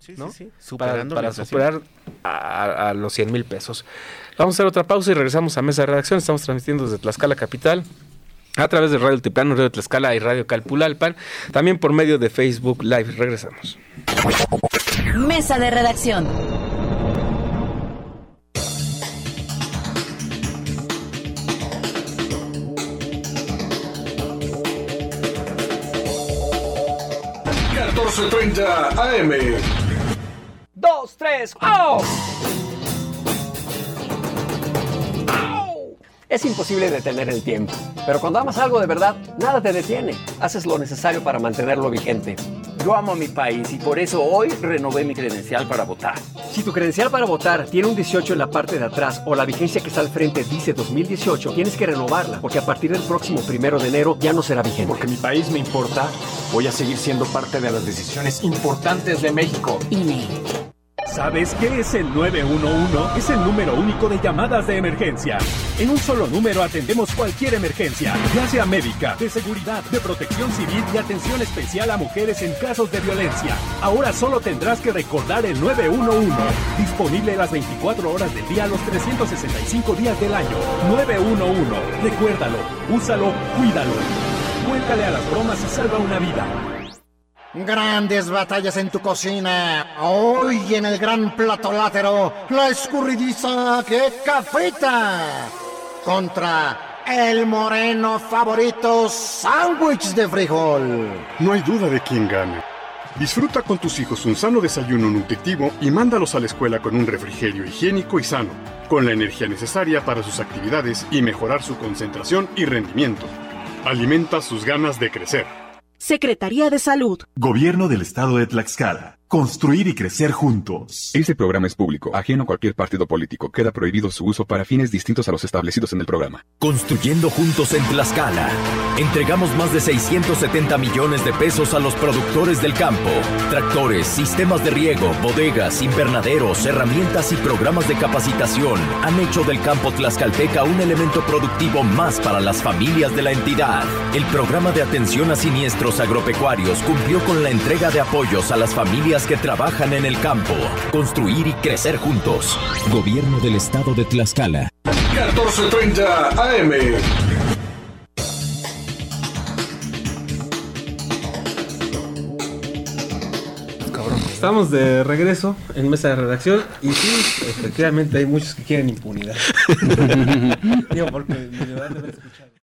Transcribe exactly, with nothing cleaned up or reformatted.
Sí, ¿no? sí, sí. Para, Superando para la inflación. superar a, a los cien mil pesos. Vamos a hacer otra pausa y regresamos a Mesa de Redacción. Estamos transmitiendo desde Tlaxcala Capital, a través de Radio Altiplano, Radio Tlaxcala y Radio Calpulalpan, también por medio de Facebook Live. Regresamos. Mesa de Redacción. catorce treinta A M. Dos, tres, ¡oh! Es imposible detener el tiempo, pero cuando amas algo de verdad, nada te detiene. Haces lo necesario para mantenerlo vigente. Yo amo mi país y por eso hoy renové mi credencial para votar. Si tu credencial para votar tiene un dieciocho en la parte de atrás o la vigencia que está al frente dice dos mil dieciocho, tienes que renovarla, porque a partir del próximo primero de enero ya no será vigente. Porque mi país me importa, voy a seguir siendo parte de las decisiones importantes de México. I N E. ¿Sabes qué es el nueve uno uno? Es el número único de llamadas de emergencia. En un solo número atendemos cualquier emergencia, ya sea médica, de seguridad, de protección civil y atención especial a mujeres en casos de violencia. Ahora solo tendrás que recordar el nueve uno uno. Disponible las veinticuatro horas del día, los trescientos sesenta y cinco días del año. nueve uno uno. Recuérdalo, úsalo, cuídalo. Cuéntale a las bromas y salva una vida. Grandes batallas en tu cocina. Hoy en el gran plato látero, la escurridiza que cafeta contra el moreno favorito sándwich de frijol. No hay duda de quién gana. Disfruta con tus hijos un sano desayuno nutritivo y mándalos a la escuela con un refrigerio higiénico y sano, con la energía necesaria para sus actividades y mejorar su concentración y rendimiento. Alimenta sus ganas de crecer. Secretaría de Salud. Gobierno del Estado de Tlaxcala. Construir y crecer juntos. Este programa es público, ajeno a cualquier partido político. Queda prohibido su uso para fines distintos a los establecidos en el programa. Construyendo juntos en Tlaxcala. Entregamos más de seiscientos setenta millones de pesos a los productores del campo. Tractores, sistemas de riego, bodegas, invernaderos, herramientas y programas de capacitación han hecho del campo tlaxcalteca un elemento productivo más para las familias de la entidad. El programa de atención a siniestros agropecuarios cumplió con la entrega de apoyos a las familias que trabajan en el campo. Construir y crecer juntos. Gobierno del Estado de Tlaxcala. catorce treinta A M. Estamos de regreso en Mesa de Redacción y sí, efectivamente hay muchos que quieren impunidad. Digo, porque me lo han de haber escuchado.